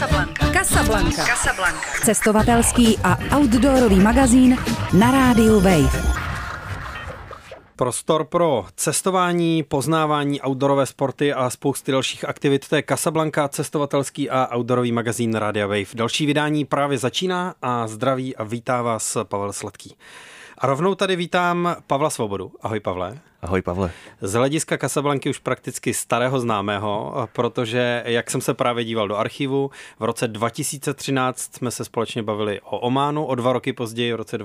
Casablanca. Cestovatelský a outdoorový magazín na rádiu Wave. Prostor pro cestování, poznávání, outdoorové sporty a spousty dalších aktivit. To je Casablanca, cestovatelský a outdoorový magazín Rádia Wave. Další vydání právě začíná a zdraví a vítá vás Pavel Sladký. A rovnou tady vítám Pavla Svobodu. Ahoj, Pavle. Ahoj, Pavle. Z hlediska Casablanky už prakticky starého známého, protože jak jsem se právě díval do archivu, v roce 2013 jsme se společně bavili o Ománu, o 2 roky později, v roce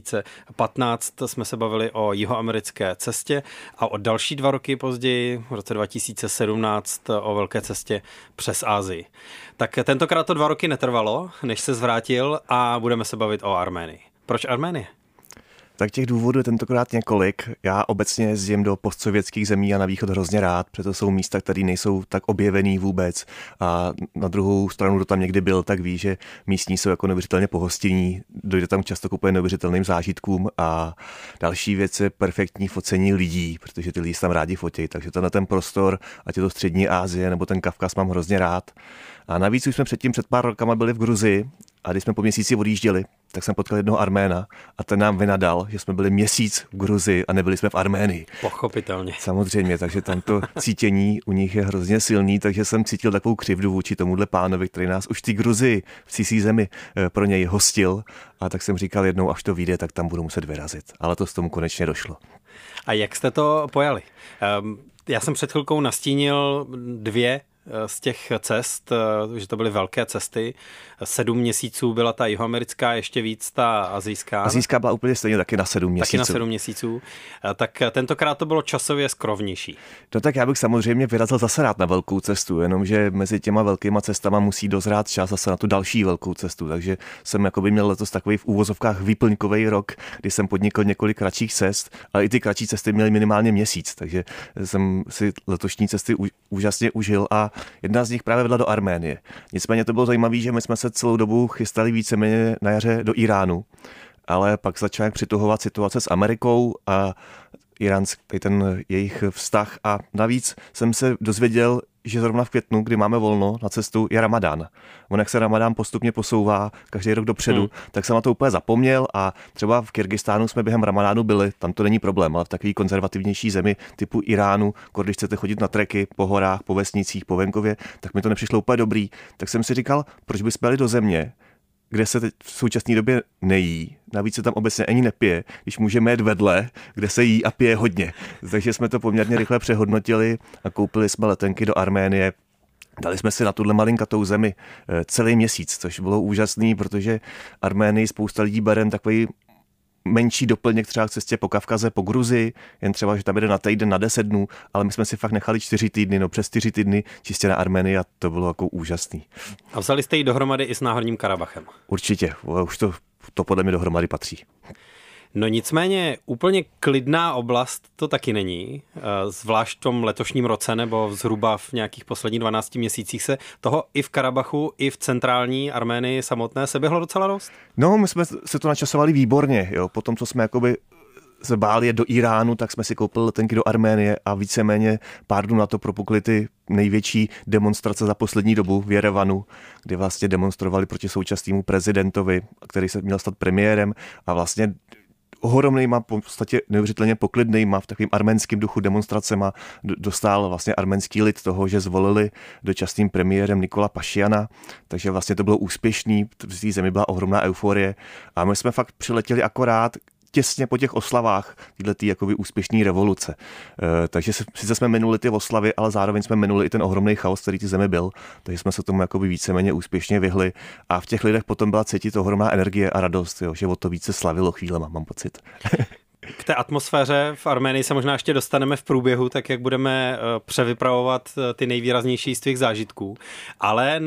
2015 jsme se bavili o jihoamerické cestě a o další 2 roky později, v roce 2017 o velké cestě přes Asii. Tak tentokrát to 2 roky netrvalo, než se zvrátil a budeme se bavit o Arménii. Proč Arménie? Tak těch důvodů je tentokrát několik. Já obecně jezdím do postsovětských zemí a na východ hrozně rád, protože jsou místa, které nejsou tak objevený vůbec. A na druhou stranu, kdo tam někdy byl, tak ví, že místní jsou jako neuvěřitelně pohostinní, dojde tam často k úplně neuvěřitelným zážitkům a další věc je perfektní focení lidí, protože ty lidi tam rádi fotí, takže ten prostor, ať je to střední Asie nebo ten Kavkaz, mám hrozně rád. A navíc už jsme před pár rokama byli v Gruzii a když jsme po měsíci odjížděli, tak jsem potkal jednoho Arména a ten nám vynadal, že jsme byli měsíc v Gruzii a nebyli jsme v Arménii. Pochopitelně. Samozřejmě, takže tamto cítění u nich je hrozně silný, takže jsem cítil takovou křivdu vůči tomuhle pánovi, který nás už v té Gruzii, v cizí zemi pro něj hostil a tak jsem říkal jednou, až to vyjde, tak tam budu muset vyrazit. Ale to s tomu konečně došlo. A jak jste to pojali? Já jsem před chvilkou nastínil 2 z těch cest, že to byly velké cesty. 7 měsíců byla ta jihoamerická, ještě víc ta asijská. Asijská byla úplně stejně taky na 7 měsíců. Taky na 7 měsíců. Tak tentokrát to bylo časově skrovnější. No tak já bych samozřejmě vyrazil zase rád na velkou cestu, jenomže mezi těma velkýma cestama musí dozrát čas zase na tu další velkou cestu, takže jsem jakoby měl letos takový v úvozovkách výplňkový rok, kdy jsem podnikl několik kratších cest, ale i ty kratší cesty měly minimálně měsíc, takže jsem si letošní cesty úžasně užil a jedna z nich právě vedla do Arménie. Nicméně to bylo zajímavé, že my jsme se celou dobu chystali víceméně na jaře do Iránu, ale pak začala přituhovat situace s Amerikou a iránský ten jejich vztah a navíc jsem se dozvěděl, že zrovna v květnu, kdy máme volno na cestu, je Ramadán. On jak se Ramadán postupně posouvá každý rok dopředu, tak jsem na to úplně zapomněl a třeba v Kyrgyzstánu jsme během Ramadánu byli, tam to není problém, ale v takové konzervativnější zemi typu Iránu, když chcete chodit na treky po horách, po vesnicích, po venkově, tak mi to nepřišlo úplně dobrý. Tak jsem si říkal, proč bychom jeli do země, kde se teď v současné době nejí, navíc se tam obecně ani nepije, když můžeme jet vedle, kde se jí a pije hodně. Takže jsme to poměrně rychle přehodnotili a koupili jsme letenky do Arménie. Dali jsme si na tuhle malinkatou zemi celý měsíc, což bylo úžasný, protože Arménii spousta lidí bere takový menší doplněk třeba k cestě po Kavkaze, po Gruzii, jen třeba, že tam jde na týden, na 10 dnů, ale my jsme si fakt nechali 4 týdny, přes 4 týdny čistě na Arménii a to bylo jako úžasný. A vzali jste ji dohromady i s Náhorním Karabachem? Určitě, už to podle mě dohromady patří. No nicméně úplně klidná oblast to taky není, zvlášť v tom letošním roce nebo zhruba v nějakých posledních 12 měsících se toho i v Karabachu, i v centrální Arménii samotné se běhlo docela dost. No, my jsme se to načasovali výborně, jo, potom co jsme jakoby se báli jet do Iránu, tak jsme si koupili letenky do Arménie a víceméně pár dnů na to propukly ty největší demonstrace za poslední dobu v Jerevanu, kde vlastně demonstrovali proti současnému prezidentovi, který se měl stát premiérem a vlastně ohromnýma, v podstatě neuvěřitelně poklidnýma v takovým arménským duchu demonstracema dostal vlastně arménský lid toho, že zvolili dočasným premiérem Nikola Pašiana, takže vlastně to bylo úspěšný, v té zemi byla ohromná euforie a my jsme fakt přiletěli akorát těsně po těch oslavách tyhle jakoby úspěšné revoluce. Takže sice jsme minuli ty oslavy, ale zároveň jsme minuli i ten ohromný chaos, který ty zemi byl, takže jsme se tomu jakoby víceméně úspěšně vyhli a v těch lidech potom byla cítit ohromná energie a radost, jo, že o to více slavilo chvílema, mám pocit. K té atmosféře v Arménii se možná ještě dostaneme v průběhu, tak jak budeme převypravovat ty nejvýraznější z těch zážitků, ale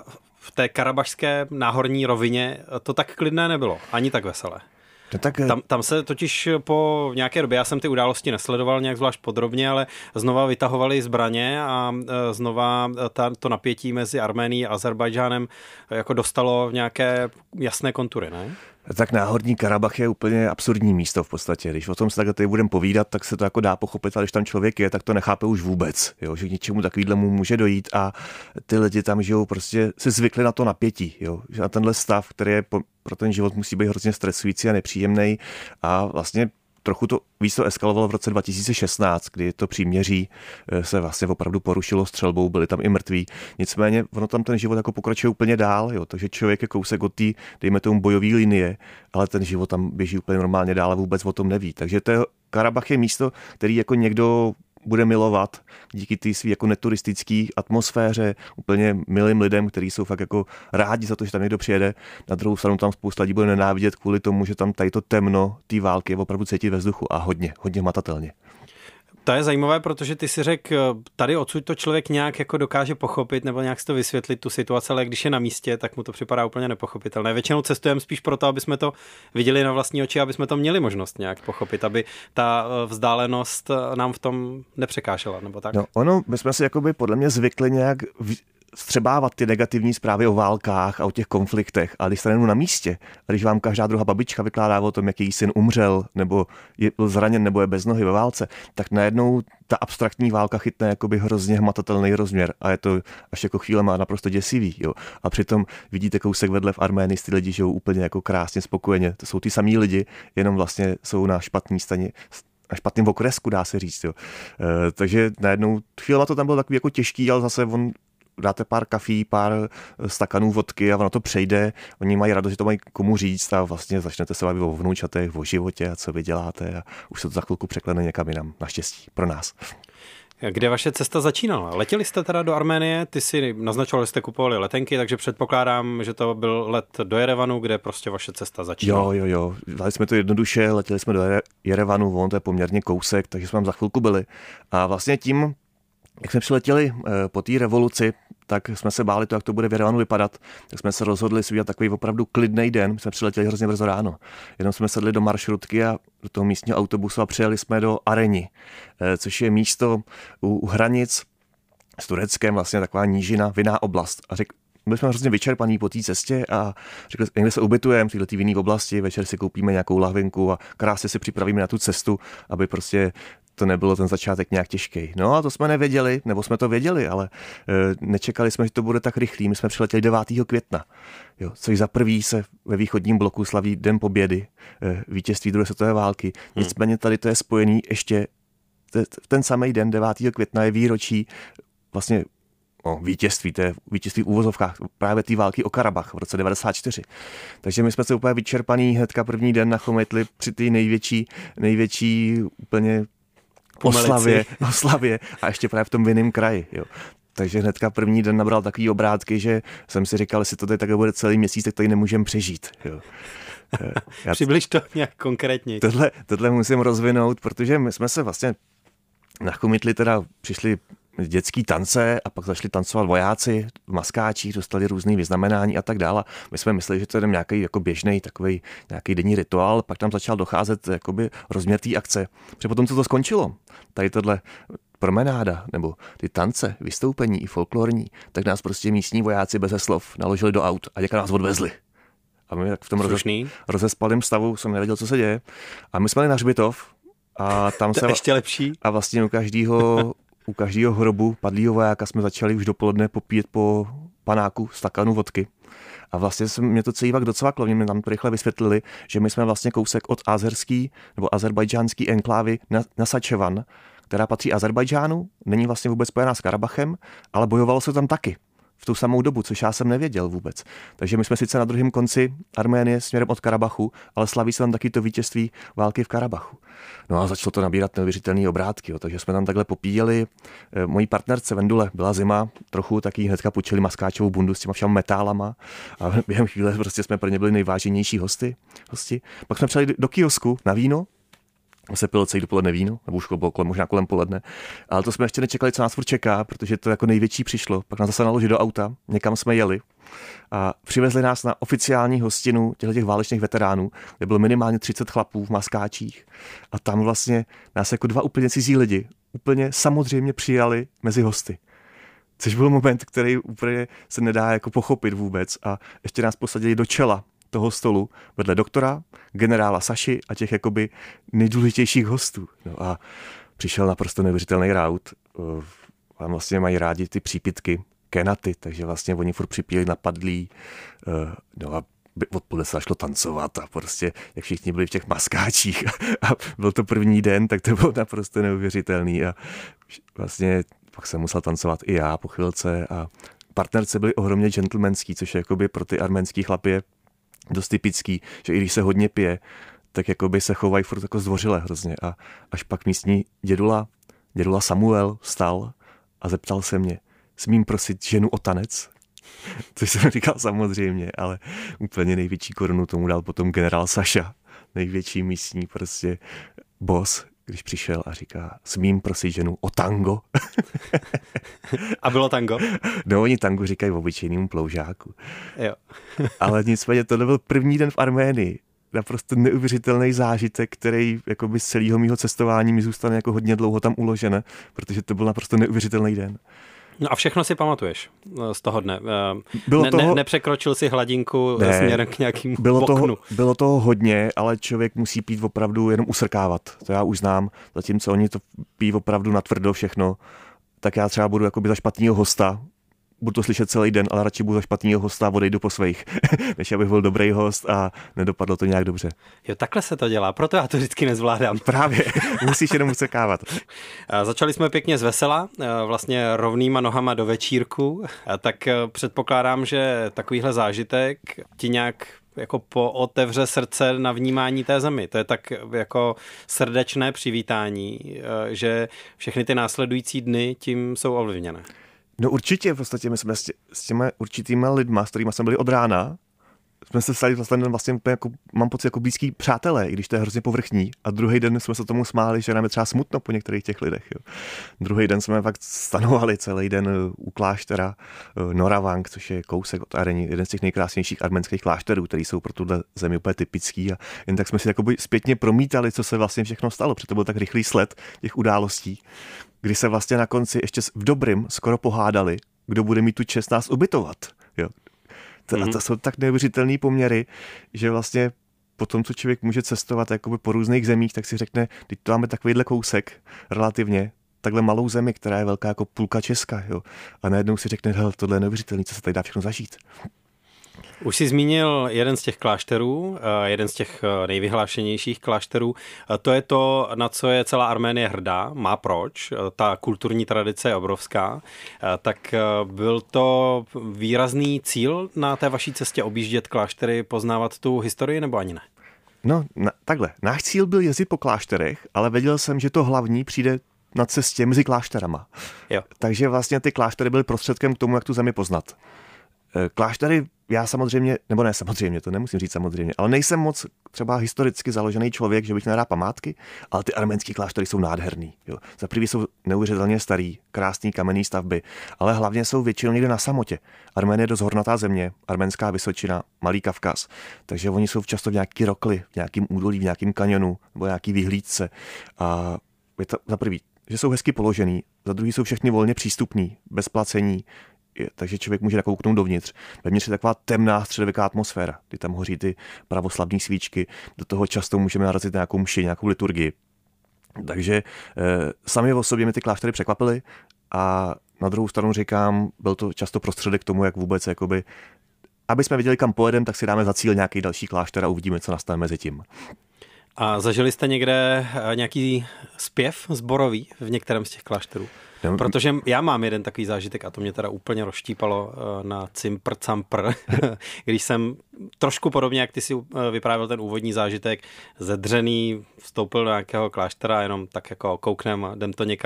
v té karabašské náhorní rovině to tak klidné nebylo, ani tak veselé. No tak... Tam se totiž po nějaké době, já jsem ty události nesledoval nějak zvlášť podrobně, ale znova vytahovali zbraně a znova to napětí mezi Arménií a Azerbajdžánem jako dostalo nějaké jasné kontury, ne? Tak Náhorní Karabach je úplně absurdní místo v podstatě. Když o tom se takhle tady budeme povídat, tak se to jako dá pochopit, ale když tam člověk je, tak to nechápe už vůbec, jo? Že k něčemu takovýhlemu může dojít a ty lidi tam žijou, prostě si zvykli na to napětí, jo? Že na tenhle stav, který je pro ten život musí být hrozně stresující a nepříjemný a vlastně trochu to víc to eskalovalo v roce 2016, kdy to příměří se vlastně opravdu porušilo střelbou, byli tam i mrtví. Nicméně ono tam ten život jako pokračuje úplně dál, jo, takže člověk je kousek od té, dejme tomu, bojové linie, ale ten život tam běží úplně normálně dál a vůbec o tom neví. Takže Karabach je místo, který jako někdo bude milovat díky té svý jako neturistické atmosféře, úplně milým lidem, kteří jsou fakt jako rádi za to, že tam někdo přijede. Na druhou stranu tam spousta lidí bude nenávidět kvůli tomu, že tam tady to temno té války je opravdu cítit ve vzduchu a hodně hmatatelně. To je zajímavé, protože ty si řekl, tady odsud to člověk nějak jako dokáže pochopit nebo nějak si to vysvětlit tu situaci, ale když je na místě, tak mu to připadá úplně nepochopitelné. Většinou cestujeme spíš proto, aby jsme to viděli na vlastní oči, aby jsme to měli možnost nějak pochopit, aby ta vzdálenost nám v tom nepřekážela, nebo tak. No, my jsme si jakoby podle mě zvykli nějak vstřebávat ty negativní zprávy o válkách a o těch konfliktech, ale když jste na místě, a když vám každá druhá babička vykládá o tom, jak její syn umřel, nebo byl zraněn, nebo je bez nohy ve válce, tak najednou ta abstraktní válka chytne jakoby hrozně hmatatelný rozměr a je to až jako chvílema naprosto děsivý. Jo. A přitom vidíte kousek vedle v Arménii, ty lidi žijou úplně jako krásně, spokojeně. To jsou ty samý lidi, jenom vlastně jsou na špatný staně, na špatným okresku, dá se říct. Jo. Takže najednou chvílema to tam bylo takový jako těžký, ale zase dáte pár kafí, pár stakanů vodky a ono to přejde. Oni mají radost, že to mají komu říct a vlastně začnete se bavit o vnoučatech, o životě a co vy děláte a už se to za chvilku překlene někam jinam, naštěstí pro nás. Kde vaše cesta začínala? Letěli jste teda do Arménie, ty si naznačoval, že jste kupovali letenky, takže předpokládám, že to byl let do Jerevanu, kde prostě vaše cesta začínala. Jo. Dali jsme to jednoduše, letěli jsme do Jerevanu, on to je poměrně kousek, takže jsme tam za chvilku byli. A vlastně tím, jak jsme přiletěli po té revoluci, tak jsme se báli to, jak to bude v Jerevanu vypadat, tak jsme se rozhodli si udělat takový opravdu klidný den. My jsme přiletěli hrozně brzo ráno. Jenom jsme sedli do maršrutky a do toho místního autobusu a přijeli jsme do Areni, což je místo u hranic s Tureckem, vlastně taková nížina, vinná oblast. A byli jsme hrozně vyčerpaní po té cestě a řekli, někde se ubytujeme v této vinné oblasti, večer si koupíme nějakou lahvinku a krásně si připravíme na tu cestu, aby prostě to nebylo ten začátek nějak těžký. No a to jsme nevěděli, nebo jsme to věděli, ale nečekali jsme, že to bude tak rychlý. My jsme přiletěli 9. května, jo, což za prvý se ve východním bloku slaví Den pobědy, vítězství druhé světové války. Nicméně tady to je spojený ještě v ten samý den, 9. května je výročí vlastně vítězství, to je vítězství v úvozovkách právě té války o Karabach v roce 94. Takže my jsme se úplně vyčerpaný hnedka první den nachometli při té největší úplně oslavě a ještě právě v tom vinném kraji. Jo. Takže hnedka první den nabral takový obrátky, že jsem si říkal, jestli to tady takhle bude celý měsíc, tak tady nemůžeme přežít. Jo. Přibliž to nějak konkrétně. Tohle musím rozvinout, protože my jsme se vlastně nachomitli, teda přišli dětský tance a pak začali tancovat vojáci v maskáčích, dostali různý vyznamenání a tak dále. My jsme mysleli, že to je nějaký jako běžný takový nějaký denní rituál, pak tam začal docházet jakoby rozměr té akce. Protože potom, co to skončilo, tady tohle promenáda nebo ty tance, vystoupení i folklorní, tak nás prostě místní vojáci beze slov naložili do aut a někam nás odvezli. A my tak v tom rozespalém stavu jsem nevěděl, co se děje. A my jsme jeli na hřbitov a tam se ještě lepší. A vlastně u každého hrobu padlýho vojáka jsme začali už dopoledne popíjet po panáku stakanu vodky. A vlastně mě to celý docvaklo, mě tam to rychle vysvětlili, že my jsme vlastně kousek od azerský nebo azerbajdžánský enklávy Nasačevan, která patří Azerbajdžánu, není vlastně vůbec spojená s Karabachem, ale bojovalo se tam taky v tu samou dobu, což já jsem nevěděl vůbec. Takže my jsme sice na druhém konci Arménie směrem od Karabachu, ale slaví se tam taky to vítězství války v Karabachu. No a začalo to nabírat neuvěřitelné obrátky, jo. Takže jsme tam takhle popíjeli. Mojí partnerce Vendule byla zima, trochu taky hnedka půjčili maskáčovou bundu s těma všem metálama a během chvíle prostě jsme pro ně byli nejváženější hosti. Pak jsme přijeli do kiosku na víno, se pilo celý dopoledne víno, nebo už bylo možná kolem poledne, ale to jsme ještě nečekali, co nás furt čeká, protože to jako největší přišlo. Pak nás zase naložili do auta, někam jsme jeli a přivezli nás na oficiální hostinu těch válečných veteránů, kde bylo minimálně 30 chlapů v maskáčích a tam vlastně nás jako dva úplně cizí lidi úplně samozřejmě přijali mezi hosty. Což byl moment, který úplně se nedá jako pochopit vůbec a ještě nás posadili do čela toho stolu vedle doktora, generála Saši a těch jakoby nejdůležitějších hostů. No a přišel naprosto neuvěřitelný raut. A vlastně mají rádi ty přípitky, kenaty, takže vlastně oni furt připíli napadlí, no a odpoledne se šlo tancovat a prostě, jak všichni byli v těch maskáčích a byl to první den, tak to bylo naprosto neuvěřitelný a vlastně pak jsem musel tancovat i já po chvilce a partnerce byly ohromně gentlemanský, což je jakoby pro ty arménský chlapy je dost typický, že i když se hodně pije, tak jakoby se chovají furt jako zdvořile hrozně a až pak místní dědula Samuel vstal a zeptal se mě, smím prosit ženu o tanec? Což jsem říkal samozřejmě, ale úplně největší korunu tomu dal potom generál Saša, největší místní prostě boss, když přišel a říká, smím prosit ženu o tango? A bylo tango? No, oni tango říkají v obyčejnému ploužáku. Jo. Ale nicméně to byl první den v Arménii. Naprosto neuvěřitelný zážitek, který jakoby z celého mýho cestování mi zůstane jako hodně dlouho tam uložen, protože to byl naprosto neuvěřitelný den. No a všechno si pamatuješ z toho dne? Nepřekročil si hladinku směrem k nějakému oknu? Bylo toho hodně, ale člověk musí pít opravdu jenom usrkávat. To já už znám, zatímco oni to pijí opravdu natvrdo všechno, tak já třeba budu jakoby za špatného hosta, budu to slyšet celý den, ale radši budu za špatného hosta a odejdu po svých, než abych byl dobrý host a nedopadlo to nějak dobře. Jo, takhle se to dělá, proto já to vždycky nezvládám. Právě, musíš jenom usekávat. Začali jsme pěkně z vesela, vlastně rovnýma nohama do večírku, tak předpokládám, že takovýhle zážitek ti nějak jako pootevře srdce na vnímání té zemi. To je tak jako srdečné přivítání, že všechny ty následující dny tím jsou ovlivněné. No určitě, v podstatě my jsme s těmi určitýma lidma, s kterými jsme byli od rána, jsme se stali vlastně jako, mám pocit, jako blízký přátelé, i když to je hrozně povrchní. A druhý den jsme se tomu smáli, že nám je třeba smutno po některých těch lidech. Jo. Druhý den jsme fakt stanovali celý den u kláštera Noravang, což je kousek od Areni, jeden z těch nejkrásnějších arménských klášterů, který jsou pro tuhle zemi úplně typický. A jen tak jsme si jakoby zpětně promítali, co se vlastně všechno stalo, protože to byl tak rychlý sled těch událostí, kdy se vlastně na konci ještě v dobrým skoro pohádali, kdo bude mít tu čest nás ubytovat. Jo. A to jsou tak neuvěřitelné poměry, že vlastně po tom, co člověk může cestovat jakoby po různých zemích, tak si řekne, teď to máme takovýhle kousek relativně, takhle malou zemi, která je velká jako půlka Česka. Jo. A najednou si řekne, hele, tohle je neuvěřitelné, co se tady dá všechno zažít. Už jsi zmínil jeden z těch klášterů, jeden z těch nejvyhlášenějších klášterů. To je to, na co je celá Arménie hrdá. Má proč. Ta kulturní tradice je obrovská. Tak byl to výrazný cíl na té vaší cestě objíždět kláštery, poznávat tu historii, nebo ani ne? No, takhle. Náš cíl byl jezdit po klášterech, ale věděl jsem, že to hlavní přijde na cestě mezi klášterama. Jo. Takže vlastně ty kláštery byly prostředkem k tomu, jak tu zemi poznat. Kláštery, já samozřejmě, nebo ne samozřejmě, to nemusím říct samozřejmě, ale nejsem moc třeba historicky založený člověk, že bych měl rád památky, ale ty arménský kláštery jsou nádherný. Jo. Za prvý jsou neuvěřitelně starý, krásný kamenný stavby, ale hlavně jsou většinou někde na samotě. Arménie je dost hornatá země, arménská vysočina, Malý Kavkaz, takže oni jsou často v nějaký rokli, v nějakým údolí, v nějakým kanionu nebo nějaký vyhlídce. A je to za prvý, že jsou hezky položený, za druhý jsou všechny volně přístupný, bez placení, takže člověk může nakouknout dovnitř. Vevnitř je taková temná středověká atmosféra, kdy tam hoří ty pravoslavné svíčky, do toho často můžeme narazit nějakou mši, nějakou liturgii. Takže sami o sobě mě ty kláštery překvapily a na druhou stranu říkám, byl to často prostředek k tomu, jak vůbec, jakoby, aby jsme viděli, kam pojedeme, tak si dáme za cíl nějaký další klášter a uvidíme, co nastane mezi tím. A zažili jste někde nějaký zpěv sborový v některém z těch klášterů? Protože já mám jeden takový zážitek a to mě teda úplně rozštípalo na cimpr campr, když jsem trošku podobně, jak ty si vyprávěl ten úvodní zážitek, zedřený, vstoupil do nějakého kláštera, jenom tak jako kouknem a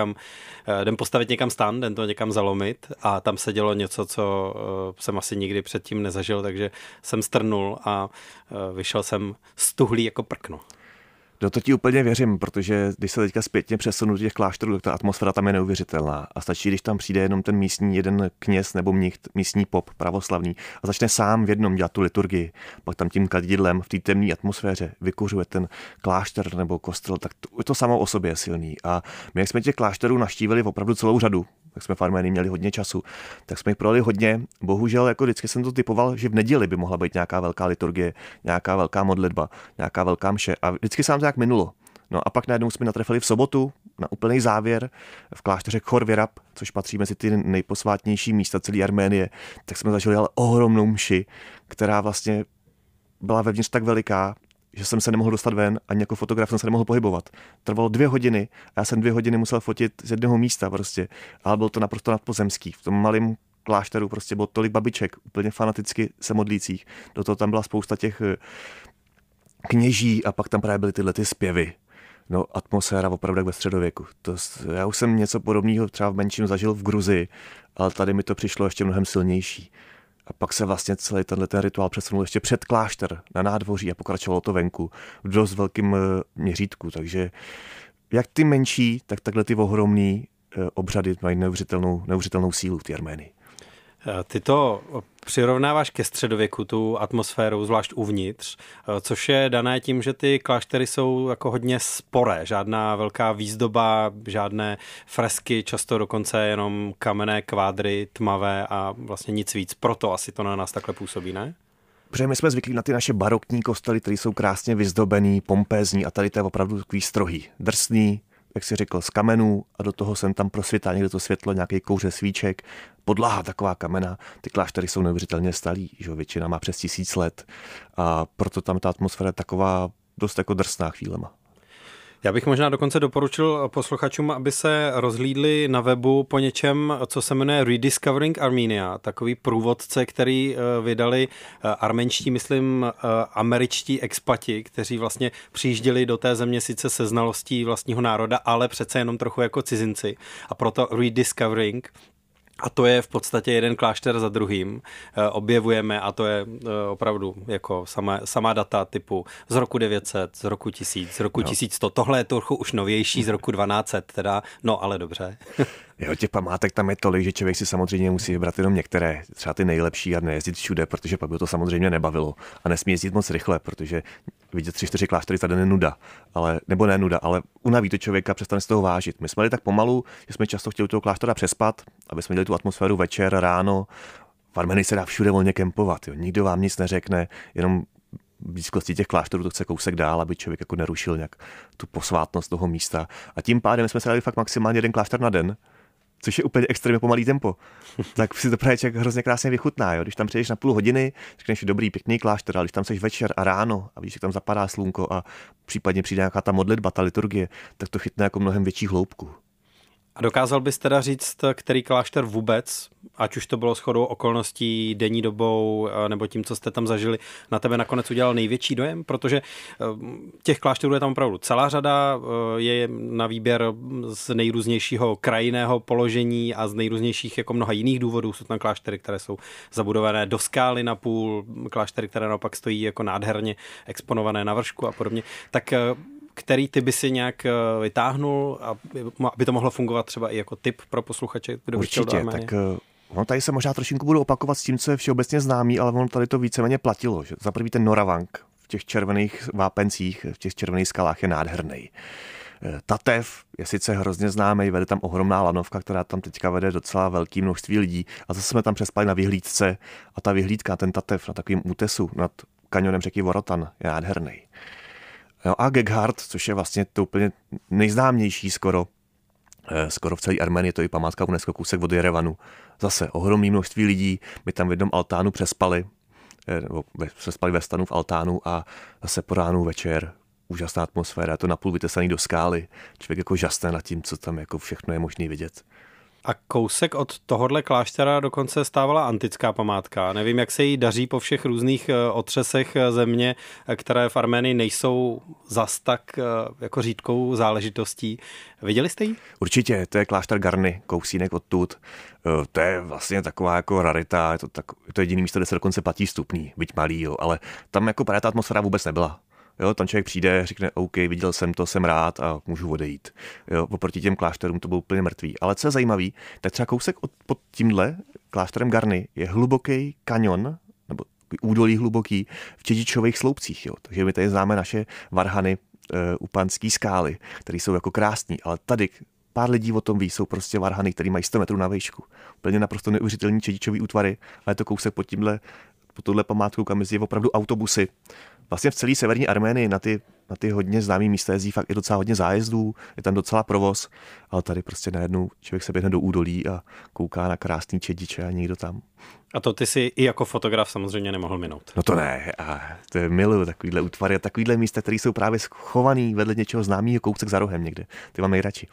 jdem postavit někam stan, jdem to někam zalomit a tam se dělo něco, co jsem asi nikdy předtím nezažil, takže jsem strnul a vyšel jsem stuhlý jako prkno. No to ti úplně věřím, protože když se teďka zpětně přesunu do těch klášterů, tak ta atmosféra tam je neuvěřitelná. A stačí, když tam přijde jenom ten místní jeden kněz nebo mnich, místní pop pravoslavný a začne sám v jednom dělat tu liturgii. Pak tam tím kadidlem v té temné atmosféře vykuřuje ten klášter nebo kostel, tak to samo o sobě je silný. A my, jak jsme těch klášterů navštívili opravdu celou řadu, tak jsme v Arménii měli hodně času, tak jsme jich projeli hodně. Bohužel jako vždycky jsem to typoval, že v neděli by mohla být nějaká velká liturgie, nějaká velká modlitba, nějaká velká mše a vždycky se nám to nějak minulo. No a pak najednou jsme natrefili v sobotu na úplný závěr v klášteře Khor Virab, což patří mezi ty nejposvátnější místa celé Arménie, tak jsme zažili ale ohromnou mši, která vlastně byla vevnitř tak veliká, že jsem se nemohl dostat ven, ani jako fotograf jsem se nemohl pohybovat. Trvalo 2 hodiny a já jsem 2 hodiny musel fotit z jednoho místa prostě, ale bylo to naprosto nadpozemský. V tom malém klášteru prostě bylo tolik babiček, úplně fanaticky se modlících. Do toho tam byla spousta těch kněží a pak tam právě byly tyhle ty zpěvy. No, atmosféra opravdu jak ve středověku. Já už jsem něco podobného třeba v menšinu zažil v Gruzii, ale tady mi to přišlo ještě mnohem silnější. A pak se vlastně celý ten rituál přesunul ještě před klášter na nádvoří a pokračovalo to venku v dost velkým měřítku. Takže jak ty menší, tak takhle ty ohromný obřady mají neuvěřitelnou sílu v té Arménii. Ty to přirovnáváš ke středověku, tu atmosféru, zvlášť uvnitř, což je dané tím, že ty kláštery jsou jako hodně sporé, žádná velká výzdoba, žádné fresky, často dokonce jenom kamenné kvádry, tmavé a vlastně nic víc. Proto asi to na nás takhle působí, ne? Protože my jsme zvyklí na ty naše barokní kostely, které jsou krásně vyzdobený, pompézní a tady to je opravdu takový strohý, drsný, jak jsi řekl, z kamenů a do toho sem tam prosvítá někde to světlo, nějaký kouře svíček, podlaha taková kamená. Ty kláštery jsou neuvěřitelně starý, že většina má přes 1000 let a proto tam ta atmosféra je taková dost jako drsná chvílema. Já bych možná dokonce doporučil posluchačům, aby se rozhlídli na webu po něčem, co se jmenuje Rediscovering Armenia, takový průvodce, který vydali arménští, myslím, američtí expati, kteří vlastně přijížděli do té země sice se znalostí vlastního národa, ale přece jenom trochu jako cizinci. A proto Rediscovering. A to je v podstatě jeden klášter za druhým. Objevujeme a to je opravdu jako samá data typu z roku 900, z roku 1000, z roku 1100. Tohle je trochu už novější z roku 1200 teda, no ale dobře. Jo, těch památek tam je tolik, že člověk si samozřejmě musí vybrat jenom některé, třeba ty nejlepší a nejezdit všude, protože pak by to samozřejmě nebavilo. A nesmí jezdit moc rychle, protože vidět 3-4 kláštery za den je nuda. Nebo ne nuda, ale unaví to člověka, přestane z toho vážit. My jsme jeli tak pomalu, že jsme často chtěli toho kláštera přespat, aby jsme měli tu atmosféru večer, ráno. V Armenii se dá všude volně kempovat, jo. Nikdo vám nic neřekne, jenom v blízkosti těch klášterů to chce kousek dál, aby člověk jako nerušil nějak tu posvátnost toho místa. A tím pádem jsme se dali fakt maximálně 1 klášter na den, což je úplně extrémně pomalý tempo. Tak si to právě člověk hrozně krásně vychutná. Jo? Když tam přijdeš na půl hodiny, řekneš dobrý, pěkný klášter, ale když tam seš večer a ráno a víš, že tam zapadá slunko a případně přijde nějaká ta modlitba, ta liturgie, tak to chytne jako mnohem větší hloubku. A dokázal bys teda říct, který klášter vůbec, ať už to bylo shodou okolností, denní dobou, nebo tím, co jste tam zažili, na tebe nakonec udělal největší dojem? Protože těch klášterů je tam opravdu celá řada, je na výběr z nejrůznějšího krajinného položení a z nejrůznějších jako mnoha jiných důvodů. Jsou tam kláštery, které jsou zabudované do skály napůl, kláštery, které naopak stojí jako nádherně exponované na vršku a podobně. Tak který ty by si nějak vytáhnul, aby to mohlo fungovat třeba i jako tip pro posluchače, kdo by chtěl do Arménie? Tak ono tady se možná trošinku budu opakovat s tím, co je všeobecně známý, ale ono tady to víceméně platilo. Že za prvý ten Noravang v těch červených vápencích, v těch červených skalách je nádherný. Tatev je sice hrozně známý, vede tam ohromná lanovka, která tam teďka vede docela velké množství lidí a zase jsme tam přespali na vyhlídce a ta vyhlídka, ten Tatev na takovém útesu nad kanionem řeky Vorotan je nádherný. No a Geghard, což je vlastně to úplně nejznámější skoro v celé Arménii, to je památka UNESCO, kousek od Jerevanu. Zase ohromné množství lidí, my tam v jednom altánu přespali ve stanu v altánu a zase po ránu večer úžasná atmosféra, to napůl vytesaný do skály. Člověk jako žasne nad tím, co tam jako všechno je možné vidět. A kousek od tohohle kláštera dokonce stávala antická památka. Nevím, jak se jí daří po všech různých otřesech země, které v Arménii nejsou zas tak jako řídkou záležitostí. Viděli jste ji? Určitě, to je klášter Garny, kousínek odtud. To je vlastně taková jako rarita, je to jediné místo, kde se dokonce platí vstupný, byť malý, jo, ale tam jako právě ta atmosféra vůbec nebyla. Jo, tam člověk přijde, řekne, OK, viděl jsem to, jsem rád a můžu odejít. Jo, oproti těm klášterům to bylo úplně mrtvý. Ale co je zajímavý, tak třeba kousek pod tímhle klášterem Garny je hluboký kanion, nebo údolí hluboký v Čedičových sloupcích. Jo. Takže my tady známe naše varhany u Panské skály, které jsou jako krásný, ale tady pár lidí o tom ví, jsou prostě varhany, který mají 100 metrů na výšku. Úplně naprosto neuvěřitelný čedičový útvary, ale to kousek pod touhle památkou, kam jezdí opravdu autobusy. Vlastně v celé severní Arménii na ty hodně známý místa jezdí fakt i docela hodně zájezdů, je tam docela provoz, ale tady prostě najednou člověk se běhne do údolí a kouká na krásný čediče a někdo tam. A to ty si i jako fotograf samozřejmě nemohl minout. No to ne, a to je miluju takovýhle útvary a takovýhle místa, které jsou právě schovaný vedle něčeho známého, kousek za rohem někde. Ty mám nejradši.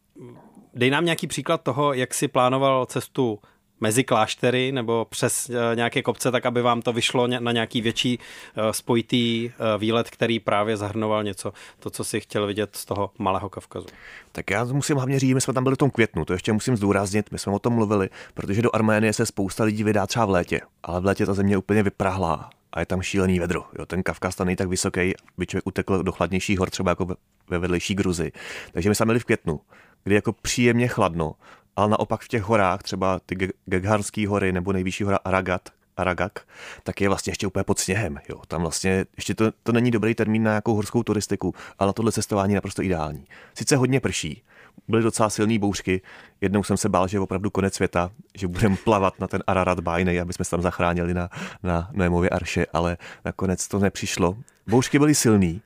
Dej nám nějaký příklad toho, jak si plánoval cestu mezi kláštery nebo přes nějaké kopce, tak aby vám to vyšlo na nějaký větší spojitý výlet, který právě zahrnoval něco, to, co si chtěl vidět z toho Malého Kavkazu. Tak já musím hlavně říct, my jsme tam byli v tom květnu, to ještě musím zdůraznit, my jsme o tom mluvili, protože do Arménie se spousta lidí vydá třeba v létě, ale v létě ta země je úplně vyprahlá a je tam šílený vedro. Jo, ten Kavkaz tam není tak vysoký, by člověk utekl do chladnějších hor, třeba jako ve vedlejší Gruzi. Takže my jsme byli v květnu, kdy jako příjemně chladno, ale naopak v těch horách, třeba ty Gegharské hory nebo nejvyšší hora Aragak, tak je vlastně ještě úplně pod sněhem. Jo. Tam vlastně ještě to není dobrý termín na nějakou horskou turistiku, ale na tohle cestování je naprosto ideální. Sice hodně prší, byly docela silné bouřky, jednou jsem se bál, že je opravdu konec světa, že budeme plavat na ten Ararat bájnej, aby jsme se tam zachránili na Noémově arše, ale nakonec to nepřišlo. Bouřky byly silný,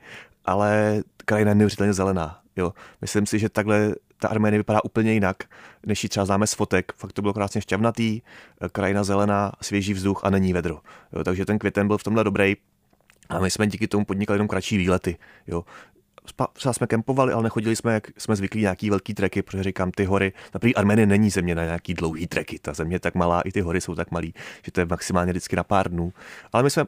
ale krajina je neuvěřitelně zelená. Jo. Myslím si, že takhle ta Arménie vypadá úplně jinak, než ji třeba známe z fotek. Fakt to bylo krásně šťavnatý, krajina zelená, svěží vzduch a není vedro. Jo, takže ten květen byl v tomhle dobrý a my jsme díky tomu podnikali jenom kratší výlety. Jo. Třeba jsme kempovali, ale nechodili jsme, jak jsme zvyklí, nějaký velký treky, protože říkám, ty hory, například Arménie není země na nějaký dlouhý treky. Ta země je tak malá, i ty hory jsou tak malý, že to je maximálně vždycky na pár dnů. Ale my jsme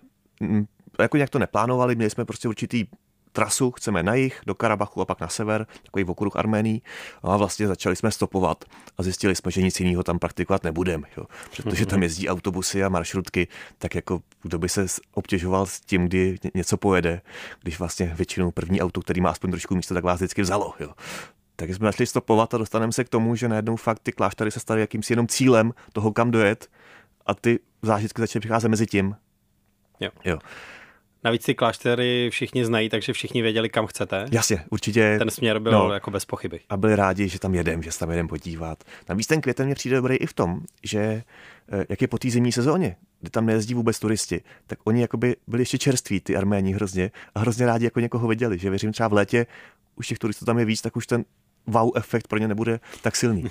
jako nějak to neplánovali, měli jsme prostě určitý trasu, chceme na jih, do Karabachu a pak na sever, takový okruh Arménii. A vlastně začali jsme stopovat a zjistili jsme, že nic jiného tam praktikovat nebudeme, protože tam jezdí autobusy a maršrutky, tak jako kdo by se obtěžoval s tím, kdy něco pojede, když vlastně většinou první auto, který má aspoň trošku místo, tak vás vždycky vzalo. Jo. Tak jsme začali stopovat a dostaneme se k tomu, že najednou fakt ty kláštery se staly jakýmsi jenom cílem toho, kam dojet a ty zážitky začaly přicházet mezi tím. Jo. Navíc ty kláštery všichni znají, takže všichni věděli, kam chcete. Jasně, určitě. Ten směr byl jako bez pochyby. A byli rádi, že tam že se tam jedem podívat. Navíc ten květen mě přijde dobrý i v tom, že jak je po té zimní sezóně, kdy tam nejezdí vůbec turisti, tak oni jakoby byli ještě čerství, ty Arméni hrozně, a hrozně rádi jako někoho viděli, že věřím třeba v létě, už těch turistů tam je víc, tak už ten wow efekt pro ně nebude tak silný.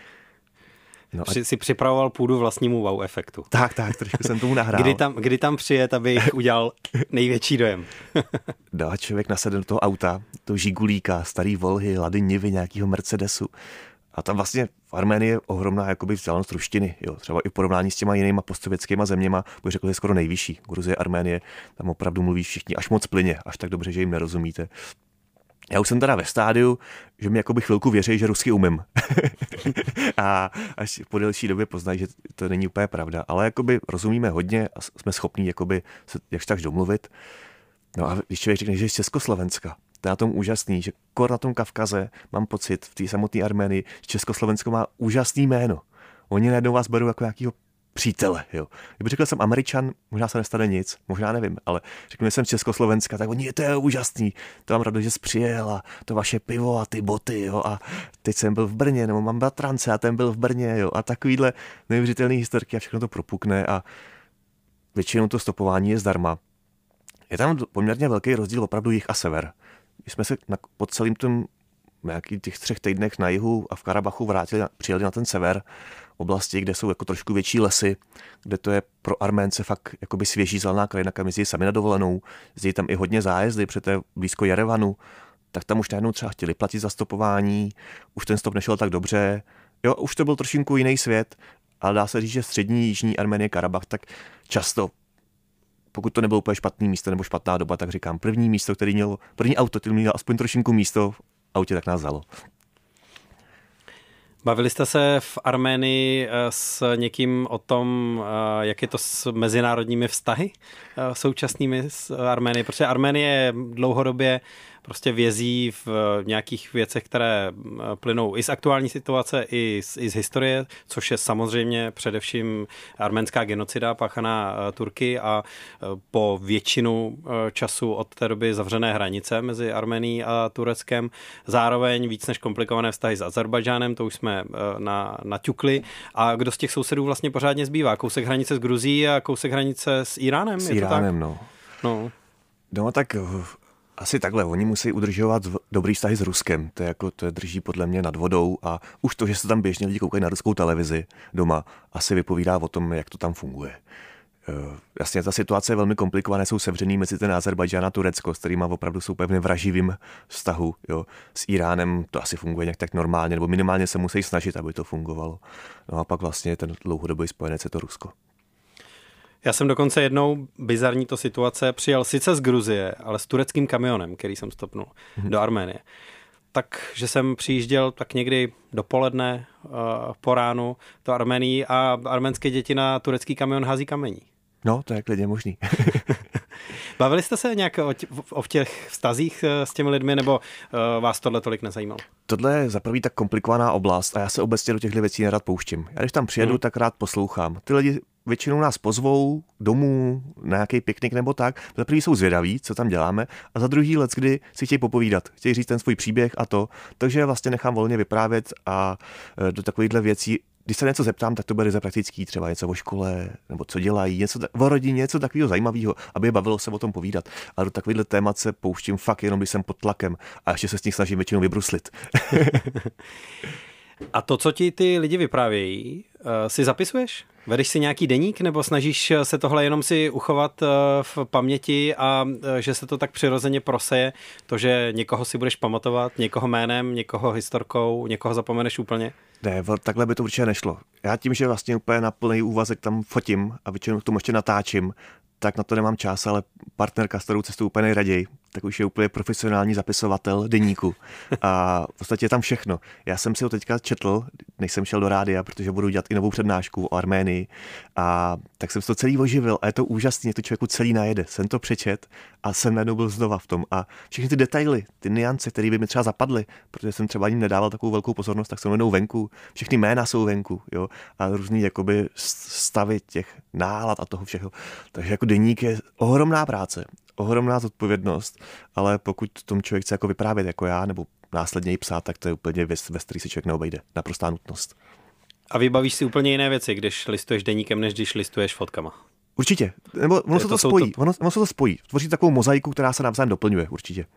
No si připravoval půdu vlastnímu wow efektu. Tak, trošku jsem tomu nahrál. Kdy tam přijet, aby udělal největší dojem? No, člověk nasedl do toho auta, toho Žigulíka, starý Volhy, Lady Nivy, nějakého Mercedesu. A tam vlastně v Arménii je ohromná jakoby vzdálenost ruštiny. Jo. Třeba i v porovnání s těma jinýma postsovětskýma zeměma, bych řekl, že je skoro nejvyšší. Gruzie, Arménie, tam opravdu mluví všichni až moc plyně, až tak dobře, že jim nerozumíte. Já už jsem teda ve stádiu, že mi jakoby chvilku věří, že rusky umím. A až po delší době poznají, že to není úplně pravda. Ale jakoby rozumíme hodně a jsme schopní jakoby se jakž tak domluvit. No a když člověk řekne, že je z Československa, to je na tom úžasný, že kor na tom Kavkaze mám pocit v té samotné Arménii, že Československo má úžasný jméno. Oni najednou vás berou jako nějakýho přítele, jo. Kdyby řekl jsem Američan, možná se nestane nic, možná nevím, ale řekněme, že jsem z Československa, tak oni, to je úžasný, to mám rád, že jsi přijel a to vaše pivo a ty boty, jo, a teď jsem byl v Brně, nebo mám bratrance a ten byl v Brně, jo, a takovýhle neuvěřitelný historky a všechno to propukne a většinou to stopování je zdarma. Je tam poměrně velký rozdíl opravdu jih a sever. Když jsme se pod celým tím nějakých těch 3 týdnech na jihu a v Karabachu přijeli na ten sever, oblasti, kde jsou jako trošku větší lesy, kde to je pro Arménce fakt jakoby svěží zelená krajina, kam jezdí sami na dovolenou, jezdí tam i hodně zájezdy, protože to je blízko Jerevanu, tak tam už najednou třeba chtěli platit za stopování, už ten stop nešel tak dobře, jo, už to byl trošinku jiný svět, ale dá se říct, že střední, jižní Arménie, Karabach, tak často, pokud to nebylo úplně špatný místo nebo špatná doba, tak říkám, první auto, který měl aspoň trošinku místo v autě, tak nás vzalo. Bavili jste se v Arménii s někým o tom, jak je to s mezinárodními vztahy současnými s Arménií? Protože Arménie je dlouhodobě prostě vězí v nějakých věcech, které plynou i z aktuální situace, i z historie, což je samozřejmě především arménská genocida páchaná Turky a po většinu času od té doby zavřené hranice mezi Arménií a Tureckem. Zároveň víc než komplikované vztahy s Azerbajdžánem, to už jsme naťukli. A kdo z těch sousedů vlastně pořádně zbývá? Kousek hranice s Gruzií a kousek hranice s Iránem? S Iránem, no tak asi takhle. Oni musí udržovat dobrý vztahy s Ruskem. To je drží podle mě nad vodou a už to, že se tam běžně lidi koukají na ruskou televizi doma, asi vypovídá o tom, jak to tam funguje. Jasně, ta situace je velmi komplikovaná, jsou sevřený mezi ten Azerbajdžán a Turecko, s kterýma opravdu jsou pevně vraživým vztahu. Jo. S Iránem to asi funguje nějak tak normálně, nebo minimálně se musí snažit, aby to fungovalo. No a pak vlastně ten dlouhodobý spojenec je to Rusko. Já jsem dokonce jednou, bizarní to situace, přijel sice z Gruzie, ale s tureckým kamionem, který jsem stopnul do Arménie. Takže jsem přijížděl tak někdy dopoledne po ránu do Arménii a arménské děti na turecký kamion hází kamení. No, to je klidně možný. Bavili jste se nějak o těch vztazích s těmi lidmi, nebo vás tohle tolik nezajímalo? Tohle je za prvý tak komplikovaná oblast a já se obecně do těchto věcí nerad pouštím. Já když tam přijedu, tak rád poslouchám. Ty lidi většinou nás pozvou domů na nějaký piknik nebo tak. Za první jsou zvědaví, co tam děláme, a za druhý kdy si chtějí popovídat, chtějí říct ten svůj příběh a to. Takže vlastně nechám volně vyprávět a do takovýchhle věcí, když se něco zeptám, tak to bude ryze praktický, třeba něco o škole, nebo co dělají, něco o rodině, něco takového zajímavého, aby je bavilo se o tom povídat. Ale do takovýchhle témat se pouštím fakt jenom, když jsem pod tlakem a ještě se s nich snažím většinou vybruslit. A to, co ti ty lidi vyprávějí, si zapisuješ? Vedeš si nějaký deník, nebo snažíš se tohle jenom si uchovat v paměti a že se to tak přirozeně proseje, to, že někoho si budeš pamatovat, někoho jménem, někoho historkou, někoho zapomeneš úplně? Ne, takhle by to určitě nešlo. Já tím, že vlastně úplně na plný úvazek tam fotím a většinou k tomu ještě natáčím, tak na to nemám čas, ale partnerka, s kterou cestu úplně nejraději, tak už je úplně profesionální zapisovatel deníku. A v podstatě je tam všechno. Já jsem si ho teďka četl, než jsem šel do rádia, protože budu dělat i novou přednášku o Arménii. A tak jsem si to celý oživil a je to úžasný, to člověku celý najede. Jsem to přečet a jsem najednou byl znova v tom. A všechny ty detaily, ty nuance, které by mi třeba zapadly, protože jsem třeba jim nedával takovou velkou pozornost, tak jsou najednou venku. Všechny jména jsou venku, jo? A různý jakoby stavy těch nálad a toho všeho. Takže jako deník je ohromná práce, ohromná zodpovědnost, ale pokud tomu člověk chce jako vyprávět jako já, nebo následně i psát, tak to je úplně věc, ve který si člověk neobejde. Naprostá nutnost. A vybavíš si úplně jiné věci, když listuješ deníkem, než když listuješ fotkama? Určitě. Nebo ono se to spojí. Ono se to spojí. Tvoří takovou mozaiku, která se navzájem doplňuje, určitě.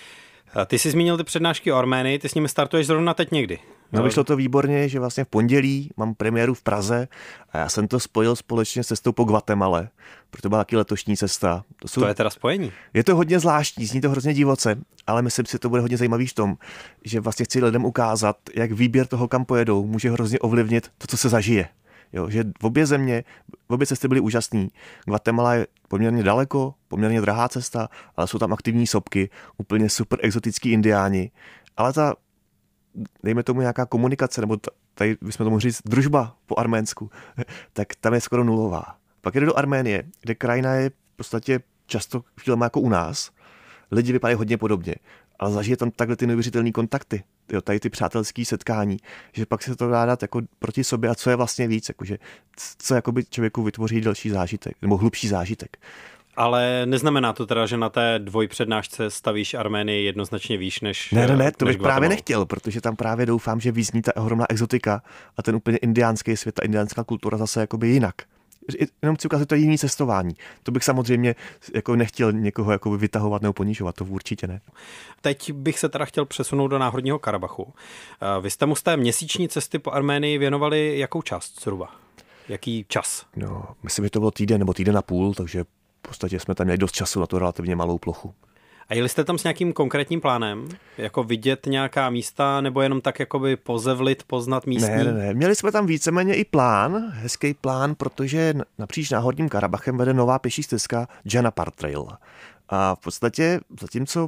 Ty jsi zmínil ty přednášky o Arménii, ty s nimi startuješ zrovna teď někdy. No, vyšlo to výborně, že vlastně v pondělí mám premiéru v Praze a já jsem to spojil společně s cestou po Guatemale, protože to byla taky letošní cesta. To je teda spojení. Je to hodně zvláštní, zní to hrozně divoce, ale myslím si, že to bude hodně zajímavý v tom, že vlastně chci lidem ukázat, jak výběr toho, kam pojedou, může hrozně ovlivnit to, co se zažije. Jo, že v obě cesty byly úžasný. Guatemala je poměrně daleko, poměrně drahá cesta, ale jsou tam aktivní sopky, úplně super exotický indiáni, ale ta, dejme tomu nějaká komunikace, nebo tady bychom to mohli říct družba po arménsku, tak tam je skoro nulová. Pak jde do Arménie, kde krajina je v podstatě často chvílema jako u nás, lidi vypadají hodně podobně, ale zažije tam takhle ty neuvěřitelné kontakty, jo, tady ty přátelské setkání, že pak se to dá dát jako proti sobě a co je vlastně víc, jakože, co jakoby člověku vytvoří další zážitek, nebo hlubší zážitek. Ale neznamená to teda, že na té dvojpřednášce stavíš Arménii jednoznačně výš než Ne, to bych právě nechtěl, protože tam právě doufám, že vyzní ta ohromná exotika a ten úplně indiánský svět, ta indiánská kultura zase jakoby jinak. Jenom chci ukázat, to je jiný cestování. To bych samozřejmě jako nechtěl někoho jakoby vytahovat nebo ponižovat, to určitě ne. Teď bych se teda chtěl přesunout do Náhorního Karabachu. Vy jste mu z té měsíční cesty po Arménii věnovali jakou část zhruba? Jaký čas? No, myslím, že to bylo týden nebo týden a půl, takže v podstatě jsme tam měli dost času na tu relativně malou plochu. A jeli jste tam s nějakým konkrétním plánem? Jako vidět nějaká místa, nebo jenom tak jakoby pozevlit, poznat místní? Ne. Měli jsme tam víceméně i plán, hezký plán, protože napříč Náhorním Karabachem vede nová pěší stezka Jana Park Trail. A v podstatě zatímco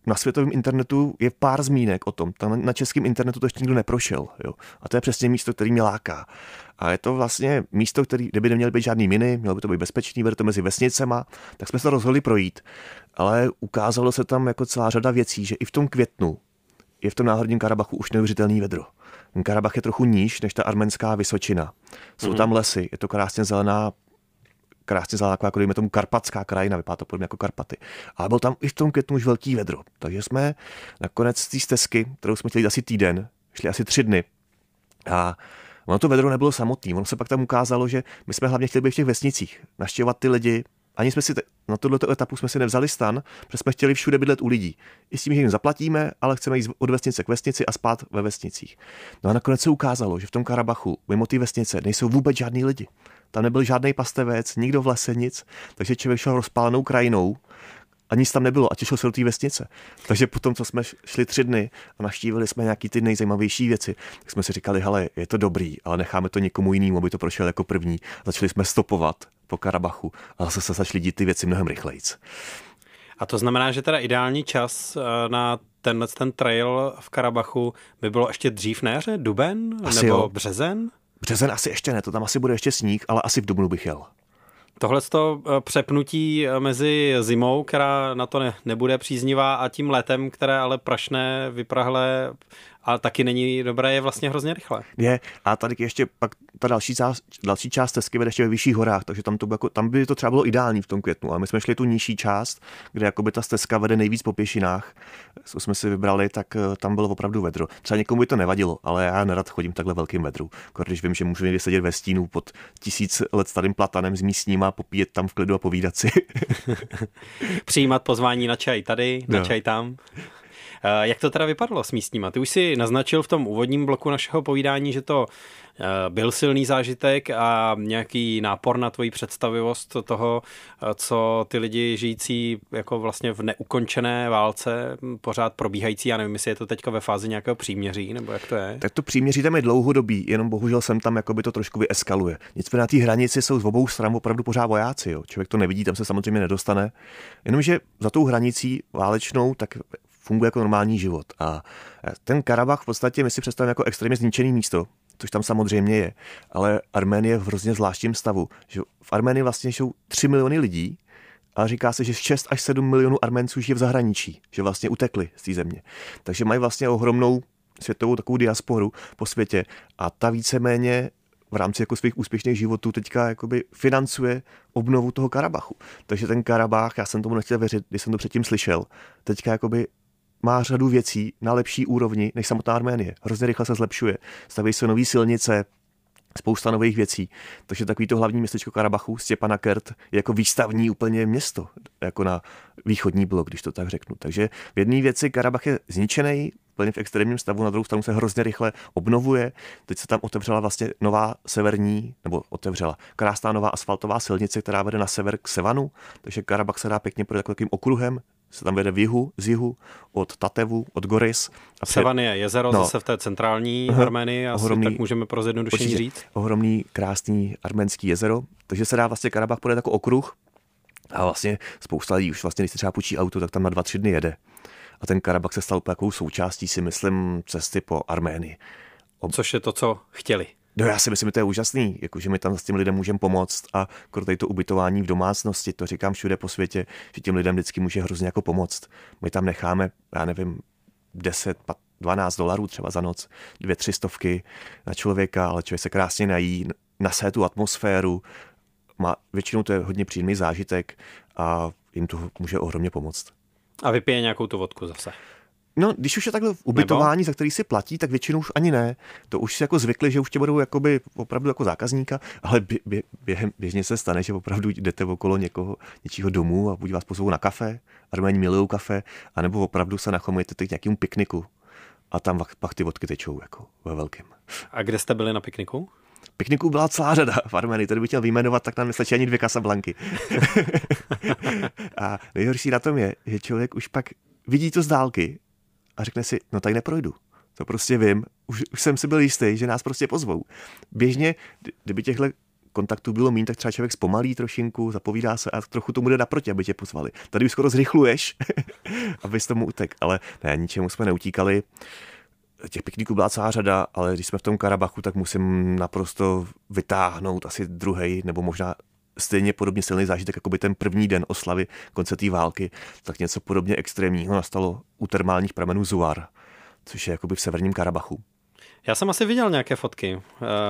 na světovém internetu je pár zmínek o tom. Tam na českém internetu to ještě nikdo neprošel. Jo. A to je přesně místo, který mě láká. A je to vlastně místo, kde by neměly být žádný miny, mělo by to být bezpečný, bude to mezi vesnicema, tak jsme se rozhodli projít. Ale ukázalo se tam jako celá řada věcí, že i v tom květnu je v tom Náhorním Karabachu už neuvěřitelný vedro. Ten Karabach je trochu níž než ta arménská Vysočina. Jsou tam lesy, je to krásně zelená, jako dejme tomu karpatská krajina, vypadá to podobně jako Karpaty. Ale byl tam i v tom květnu už velký vedro. Takže jsme nakonec z té stezky, kterou jsme chtěli asi týden, šli asi 3 dny. A ono to vedro nebylo samotný. Ono se pak tam ukázalo, že my jsme hlavně chtěli být v těch vesnicích, navštěvovat ty lidi. Ani jsme si na tuto etapu jsme si nevzali stan, protože jsme chtěli všude bydlet u lidí. I s tím, že jim zaplatíme, ale chceme jít od vesnice k vesnici a spát ve vesnicích. No a nakonec se ukázalo, že v tom Karabachu mimo ty vesnice nejsou vůbec žádný lidi. Tam nebyl žádný pastevec, nikdo v lese, nic. Takže člověk šel rozpálenou krajinou a nic tam nebylo a těšil se do té vesnice. Takže potom, co jsme šli 3 dny a navštívili jsme nějaký ty nejzajímavější věci, tak jsme si říkali, hele, je to dobrý, ale necháme to někomu jinému, aby to prošel jako první. Začali jsme stopovat po Karabachu a zase se začali dít ty věci mnohem rychlejc. A to znamená, že teda ideální čas na ten trail v Karabachu by bylo ještě dřív na jaře, duben asi nebo jo. Březen? Březen asi ještě ne, to tam asi bude ještě sníh, ale asi v dubnu bych jel. Tohleto přepnutí mezi zimou, která na to nebude příznivá, a tím létem, které ale prašné, vyprahlé a taky není dobré, je vlastně hrozně rychle. Je, a tady ještě pak ta další část stezky vede ještě ve vyšších horách, takže tam by to třeba bylo ideální v tom květnu, ale my jsme šli tu nižší část, kde jakoby ta stezka vede nejvíc po pěšinách, co jsme si vybrali, tak tam bylo opravdu vedro. Třeba někomu by to nevadilo, ale já nerad chodím takhle velkým vedru. Když vím, že můžu někdy sedět ve stínu pod 1000 let starým platanem s místníma, popíjet tam v klidu a povídat si. Přijímat pozvání na čaj tady, na čaj tam. Jak to teda vypadalo s místníma? Ty už si naznačil v tom úvodním bloku našeho povídání, že to byl silný zážitek a nějaký nápor na tvoji představivost toho, co ty lidi žijící jako vlastně v neukončené válce, pořád probíhající, já nevím, jestli je to teďka ve fázi nějakého příměří, nebo jak to je? Tak to příměří tam je dlouhodobý, jenom bohužel sem tam jakoby to trošku vyeskaluje. Nicméně na té hranici jsou z obou stran opravdu pořád vojáci, jo. Člověk to nevidí, tam se samozřejmě nedostane. Jenomže za tou hranicí válečnou tak funguje jako normální život. A ten Karabach v podstatě my si představíme jako extrémně zničený místo, což tam samozřejmě je, ale Arménie je v hrozně zvláštním stavu. Že v Arménii vlastně jsou 3 miliony lidí a říká se, že 6 až 7 milionů Arménců žije v zahraničí, že vlastně utekli z té země. Takže mají vlastně ohromnou světovou takovou diasporu po světě a ta víceméně v rámci jako svých úspěšných životů teďka jakoby financuje obnovu toho Karabachu. Takže ten Karabach, já jsem tomu nechtěl věřit, když jsem to předtím slyšel, teďka jakoby má řadu věcí na lepší úrovni než samotná Arménie. Hrozně rychle se zlepšuje. Staví se nové silnice, spousta nových věcí. Takže takový to hlavní městečko Karabachu, Stěpanakert, je jako výstavní úplně město, jako na východní blok, když to tak řeknu. Takže v jedné věci Karabach je zničený, plně v extrémním stavu, na druhou stranu se hrozně rychle obnovuje. Teď se tam otevřela vlastně nová krásná nová asfaltová silnice, která vede na sever k Sevanu, takže Karabach se dá pěkně projít takovým okruhem, se tam vede z jihu, od Tatevu, od Goris. Sevan je jezero zase v té centrální Arménii, tak můžeme pro zjednodušení říct. Ohromný, krásný arménský jezero, takže se dá vlastně Karabach projet jako okruh a vlastně spousta lidí už vlastně, když se třeba půjčí auto, tak tam na 2-3 dny jede. A ten Karabach se stal takovou součástí, si myslím, cesty po Arménii. Což je to, co chtěli. No já si myslím, že to je úžasný, jakože my tam s těm lidem můžeme pomoct a kromě to ubytování v domácnosti, to říkám všude po světě, že těm lidem vždycky může hrozně jako pomoct. My tam necháme, já nevím, 10-12 dolarů třeba za noc, 2-3 stovky na člověka, ale člověk se krásně nají, nasé tu atmosféru, většinou to je hodně příjemný zážitek a jim to může ohromně pomoct. A vypije nějakou tu vodku zase. No, když už je takhle v ubytování, za který si platí, tak většinou už ani ne. To už si jako zvykli, že už tě budou jakoby opravdu jako zákazníka, ale běžně se stane, že opravdu jdete okolo něčího domu a buď vás pozvou na kafe, Arméni milují kafe, anebo opravdu se nachomujete k nějakému pikniku a tam pak ty vodky tečou jako ve velkém. A kde jste byli na pikniku? Pikniků byla celá řada v Arménii, tady bych chtěl vyjmenovat, tak nám nestačí ani 2 Casablanky. A nejhorší na tom je, že člověk už pak vidí to z dálky a řekne si, no tady neprojdu. To prostě vím, už jsem si byl jistý, že nás prostě pozvou. Běžně, kdyby těchto kontaktu bylo méně, tak třeba člověk zpomalí trošinku, zapovídá se a trochu tomu jde naproti, aby tě pozvali. Tady už skoro zrychluješ, abys tomu utek, ale ne, ničemu jsme neutíkali. Těch pikniků byla celá řada, ale když jsme v tom Karabachu, tak musím naprosto vytáhnout asi druhej, nebo možná stejně podobně silný zážitek, jako by ten první den oslavy konce té války, tak něco podobně extrémního nastalo u termálních pramenů Zuar, což je jakoby v severním Karabachu. Já jsem asi viděl nějaké fotky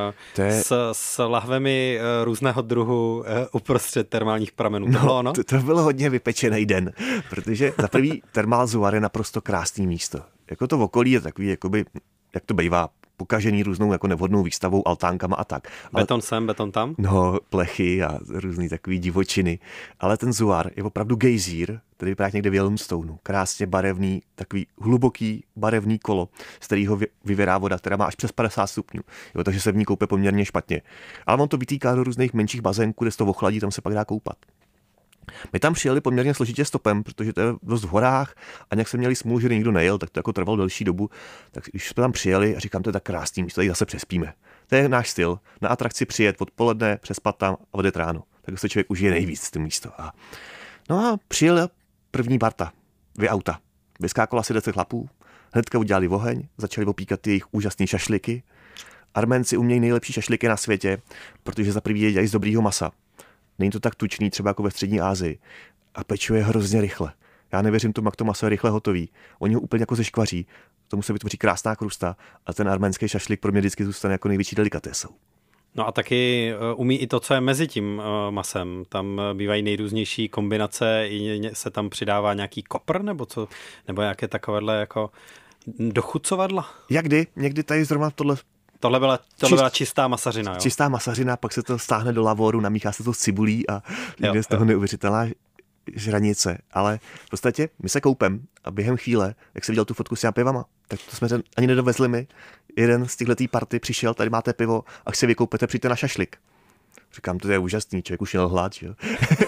s lahvemi různého druhu uprostřed termálních pramenů. To bylo hodně vypečený den, protože za prvý termál Zuar je naprosto krásný místo. Jako to v okolí je takový, jakoby, jak to bývá, pokažený různou jako nevhodnou výstavou, altánkama a tak. Beton sem, beton tam? No, plechy a různý takový divočiny. Ale ten Zuar je opravdu gejzír, který vypadá někde v Yellowstoneu. Krásně barevný, takový hluboký barevný kolo, z kterého vyvěrá voda, která má až přes 50 stupňů. Jo, takže se v ní koupe poměrně špatně. Ale on to vytýká do různých menších bazénků, kde se to ochladí, tam se pak dá koupat. My tam přijeli poměrně složitě stopem, protože to je dost v horách a nějak jsme měli smůlu, že nikdo nejel, tak to jako trvalo delší dobu. Tak když jsme tam přijeli a říkám, to je tak krásný místo, tady zase přespíme. To je náš styl. Na atrakci přijet odpoledne, přespat tam a odjet ráno. Tak se člověk užije nejvíc to místo. No a přijel první parta, 2 auta. Vyskákalo asi 10 chlapů, hnedka udělali oheň, začali opíkat jejich úžasný šašliky. Arménci umějí nejlepší šašliky na světě, protože za prvý je dělají z dobrýho masa. Není to tak tučný, třeba jako ve střední Asii. A pečuje hrozně rychle. Já nevěřím tomu, jak to maso je rychle hotový. Oni ho úplně jako zeškvaří. Tomu se vytvoří krásná krusta a ten arménský šašlik pro mě vždycky zůstane jako největší delikatesou. No a taky umí i to, co je mezi tím masem. Tam bývají nejrůznější kombinace, i se tam přidává nějaký kopr nebo co, nebo nějaké takovéhle jako dochucovadla. Někdy tady zrovna Tohle byla čistá masařina, jo? Čistá masařina, pak se to stáhne do lavoru, namíchá se to s cibulí a jde z toho neuvěřitelná žranice. Ale v podstatě my se koupem a během chvíle, jak jsem viděl tu fotku s těma pivama, tak to jsme ani nedovezli my. Jeden z těchto party přišel, tady máte pivo a chci vykoupete, přijďte na šašlik. Říkám, to je úžasný, člověk už měl hlad, jo?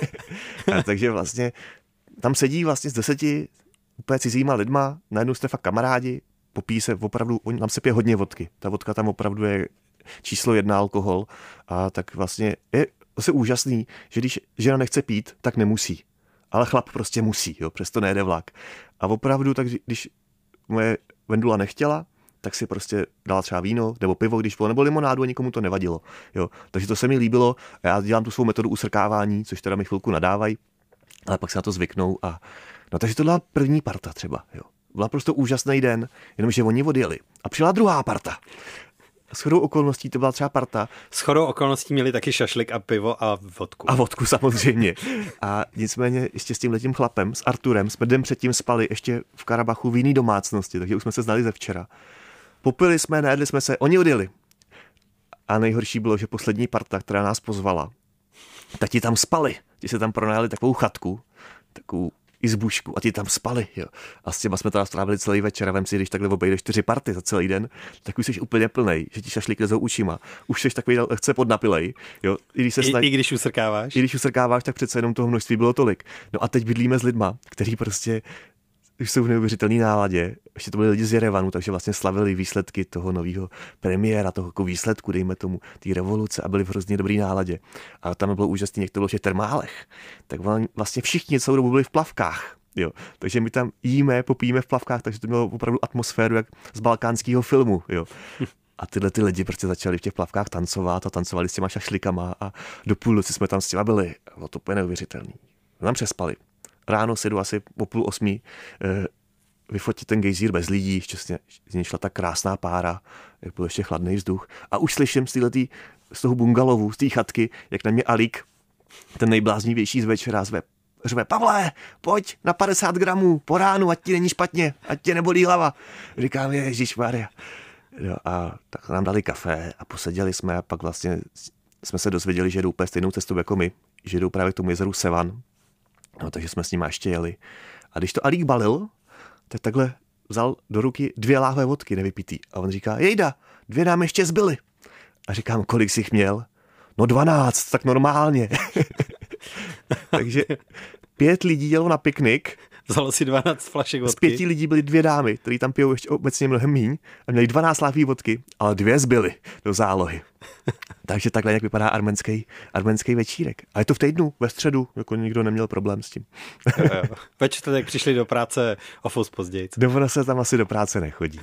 Takže vlastně tam sedí vlastně z 10 úplně cizíma lidma, najednou jste fakt kamarádi, popíjí se opravdu, tam se pije hodně vodky. Ta vodka tam opravdu je číslo 1 alkohol a tak vlastně je zase úžasný, že když žena nechce pít, tak nemusí. Ale chlap prostě musí, jo, přesto nejede vlak. A opravdu, tak když moje Vendula nechtěla, tak si prostě dala třeba víno nebo pivo, když bylo, nebo limonádu a nikomu to nevadilo. Jo. Takže to se mi líbilo a já dělám tu svou metodu usrkávání, což teda mi chvilku nadávají, ale pak se na to zvyknou. No takže to byla první parta třeba, jo. Byla prostě úžasný den, jenomže oni odjeli. A přijela druhá parta. Shodou okolností to byla třeba parta. Shodou okolností měli taky šašlik a pivo a vodku. A vodku samozřejmě. A nicméně ještě s tímhletím chlapem, s Arturem, jsme den předtím spali ještě v Karabachu v jiný domácnosti, takže už jsme se znali ze včera. Popili jsme, najedli jsme se, oni odjeli. A nejhorší bylo, že poslední parta, která nás pozvala, tak ti tam spali. Ti se tam pronajali takovou chatku, takovou izbušku a ti tam spali, jo. A s těma jsme teda strávili celý večer a vem si, když takhle obejdeš 4 party za celý den, tak už jsi úplně plnej, že ti šašlík lezou ušima. Už jsi takový lehce podnapilej, jo. I když usrkáváš. I když usrkáváš, tak přece jenom toho množství bylo tolik. No a teď bydlíme s lidma, kteří prostě už jsou v neuvěřitelné náladě. Ještě to byli lidi z Jerevanu, takže vlastně slavili výsledky toho nového premiéra, toho jako výsledku, dejme tomu, té revoluce a byli v hrozně dobrý náladě. A tam bylo úžasný, jak to bylo v těch termálech. Tak vlastně všichni celou dobu byli v plavkách. Jo. Takže my tam jíme, popijíme v plavkách, takže to mělo opravdu atmosféru jak z balkánského filmu. Jo. A tyhle ty lidi prostě začali v těch plavkách tancovat a tancovali s těma šašlikama a do půl noci jsme tam s těma byli. Bylo to úplně neuvěřitelný. Tam přespali. Ráno si jdu asi o 7:30 vyfotit ten gejzír bez lidí, ještě z něj šla ta krásná pára, jak byl ještě chladný vzduch. A už slyším z toho bungalovu, z té chatky, jak na mě Alík, ten nejbláznivější z večera, řve, Pavle, pojď na 50 gramů po ránu, ať ti není špatně, ať tě nebolí hlava. Říkám, ježišmarja. Jo, a tak nám dali kafe a poseděli jsme a pak vlastně jsme se dozvěděli, že jdou úplně stejnou cestou jako my, že jdou právě k tomu jezeru Sevan. No, takže jsme s nimi ještě jeli. A když to Alík balil, tak takhle vzal do ruky 2 láhve vodky nevypitý. A on říká, jejda, 2 nám ještě zbyly. A říkám, kolik jsi jich měl? No 12, tak normálně. Takže 5 lidí jelo na piknik Vzalo si 12 flašek vodky. Z 5 lidí byly 2 dámy, který tam pijou ještě obecně mnohem míň a měli 12 láhví vodky, ale 2 zbyly do zálohy. Takže takhle jak vypadá arménský večírek. A je to v týdnu, ve středu, jako nikdo neměl problém s tím. Jo. Ve čtvrtek přišli do práce o fous později. Ono se tam asi do práce nechodí.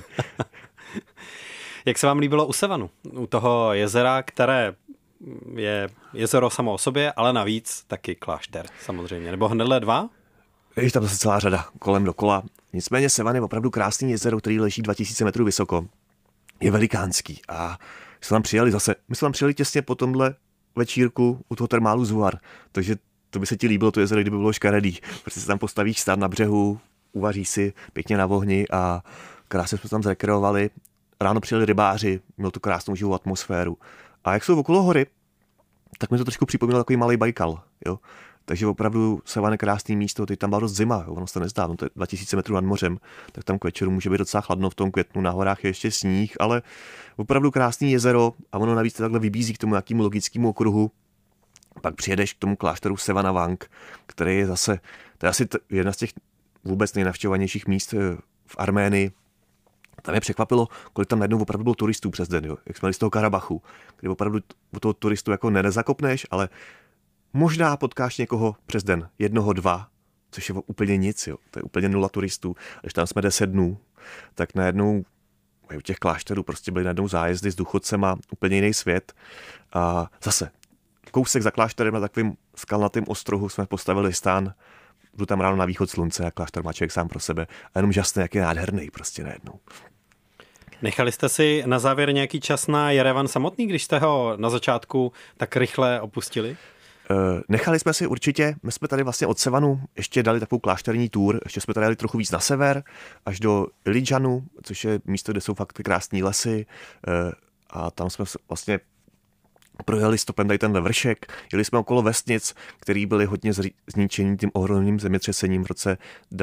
Jak se vám líbilo u Sevanu? U toho jezera, které je jezero samo o sobě, ale navíc taky klášter samozřejmě. Nebo hnedle 2? Je tam zase celá řada kolem dokola. Nicméně Sevan je opravdu krásný jezero, který leží 2000 metrů vysoko. Je velikánský a my jsme tam přijeli těsně po tomhle večírku u toho termálu Zuar. Takže to by se ti líbilo to jezero, kdyby bylo škaredý. Protože se tam postavíš stát na břehu, uvaří si pěkně na ohni a krásně jsme tam zrekreovali. Ráno přijeli rybáři, měl tu krásnou živou atmosféru. A jak jsou okolo hory, tak mi to trošku připomínalo takový malý Bajkal. Jo? Takže opravdu Sevan je krásný místo, teď tam byla dost zima, jo? Ono se nezdá, to je 2000 metrů nad mořem, tak tam k večeru může být docela chladno v tom květnu, na horách je ještě sníh, ale opravdu krásný jezero a ono navíc takhle vybízí k tomu nějakému logickému okruhu. Pak přijedeš k tomu klášteru Sevanavang, který je zase, to je asi jedna z těch vůbec nejnavštěvovanějších míst v Arménii. Tam mě překvapilo, kolik tam najednou opravdu bylo turistů přes den, jo? Jak jsme jeli z toho Karabachu, kde opravdu u toho turistu jako nezakopneš, ale možná potkáš někoho přes den, 1, 2, což je úplně nic, jo? To je úplně 0 turistů. Když tam jsme 10 dnů, tak najednou u těch klášterů prostě byly najednou zájezdy s důchodcema, úplně jiný svět. A zase kousek za klášterem na takovým skalnatým ostrohu jsme postavili stán, jdu tam ráno na východ slunce a klášter má člověk sám pro sebe a jenom žasný, jak je nádherný prostě najednou. Nechali jste si na závěr nějaký čas na Jerevan samotný, když jste ho na začátku tak rychle opustili? Nechali jsme si určitě, my jsme tady vlastně od Sevanu ještě dali takovou klášterní tour, ještě jsme tady jeli trochu víc na sever, až do Ilidžanu, což je místo, kde jsou fakt krásný lesy a tam jsme vlastně projeli stopem tady tenhle vršek, jeli jsme okolo vesnic, který byly hodně zničený tím ohromným zemětřesením v roce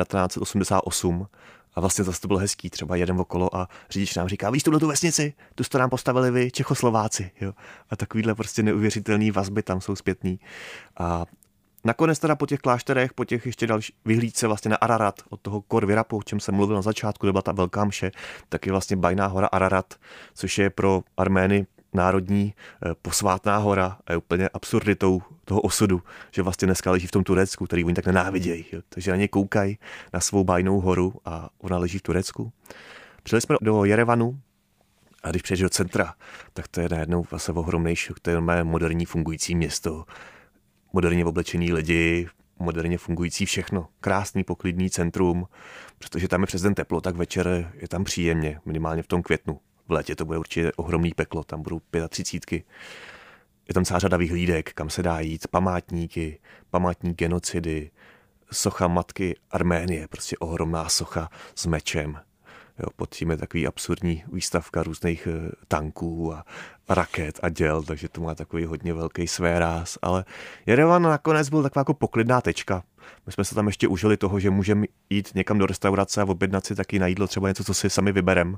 1988 a vlastně zase to bylo hezký, třeba jeden okolo a řidič nám říká, víš tu vesnici, tu jste nám postavili vy, Čechoslováci, jo. A takovýhle prostě neuvěřitelný vazby tam jsou zpětný. A nakonec teda po těch klášterech, po těch ještě další vyhlídce vlastně na Ararat, od toho Kor Virapu, o čem jsem mluvil na začátku, kde byla ta velká mše, tak je vlastně bajná hora Ararat, což je pro Armény národní posvátná hora a je úplně absurditou toho osudu, že vlastně dneska leží v tom Turecku, který oni tak nenávidějí. Jo. Takže na ně koukají na svou bajnou horu a ona leží v Turecku. Přijeli jsme do Jerevanu a když přijdeš do centra, tak to je najednou vlastně ohromný šok, to je moderní fungující město, moderně oblečený lidi, moderně fungující všechno. Krásný, poklidný centrum, protože tam je přes den teplo, tak večer je tam příjemně, minimálně v tom květnu. V létě to bude určitě ohromný peklo, tam budou 35. Je tam celá řada vyhlídek, kam se dá jít, památníky, památník genocidy, socha matky Arménie, prostě ohromná socha s mečem. Jo, pod tím je takový absurdní výstavka různých tanků a raket a děl, takže to má takový hodně velký svéráz, ale Jerevan nakonec byl taková jako poklidná tečka. My jsme se tam ještě užili toho, že můžeme jít někam do restaurace a objednat si taky na jídlo třeba něco, co si sami vyberem.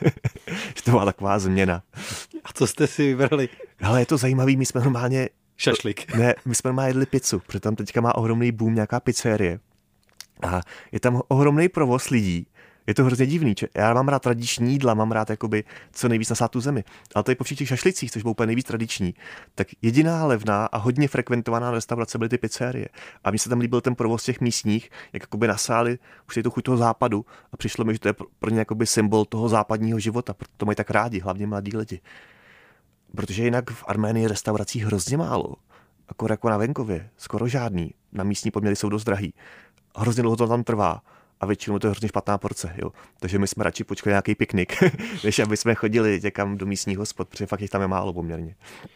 To byla taková změna. A co jste si vybrali? Ale je to zajímavý, my jsme normálně... Šašlik. Ne, my jsme normálně jedli pizzu, protože tam teďka má ohromný boom nějaká pizzerie. A je tam ohromný provoz lidí. Je to hrozně divný. Já mám rád tradiční jídla, mám rád jakoby co nejvíc nasát tu zemi. Ale tady po všech těch šašlicích, což bylo úplně nejvíc tradiční, tak jediná levná a hodně frekventovaná restaurace byly ty pizzerie. A mně se tam líbil ten provoz těch místních, jak jakoby nasáli už je to chuť toho západu a přišlo mi, že to je pro ně jakoby symbol toho západního života, proto to mají tak rádi, hlavně mladí lidi. Protože jinak v Arménii restaurací hrozně málo. Jako na venkově, skoro žádný. Na místní poměry jsou dost drahý. Hrozně dlouho to tam trvá. A většinou to je hrozně špatná porce, jo. Takže my jsme radši počkali nějaký piknik, než aby jsme chodili někam do místních hospod, protože fakt jich tam je málo poměrně.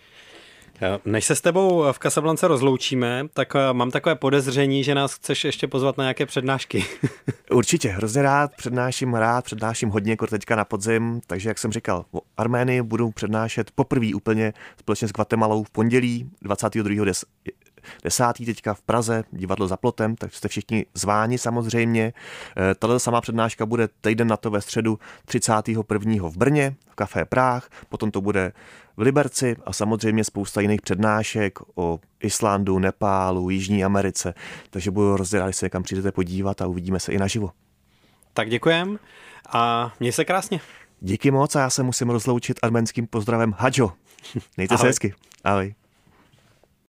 Než se s tebou v Casablance rozloučíme, tak mám takové podezření, že nás chceš ještě pozvat na nějaké přednášky. Určitě, hrozně rád přednáším hodně jako teďka na podzim, takže jak jsem říkal, o Arménii budu přednášet poprvé úplně společně s Guatemalou v pondělí 10. teďka v Praze, divadlo Za plotem, tak jste všichni zváni samozřejmě. Tato samá přednáška bude týden na to ve středu 31. v Brně, v Café Práh, potom to bude v Liberci a samozřejmě spousta jiných přednášek o Islandu, Nepálu, Jižní Americe, takže budu rozdělat, když se někam přijdete podívat a uvidíme se i naživo. Tak děkujem a měj se krásně. Díky moc a já se musím rozloučit arménským pozdravem Hadžo. Mějte se hezky. Ahoj.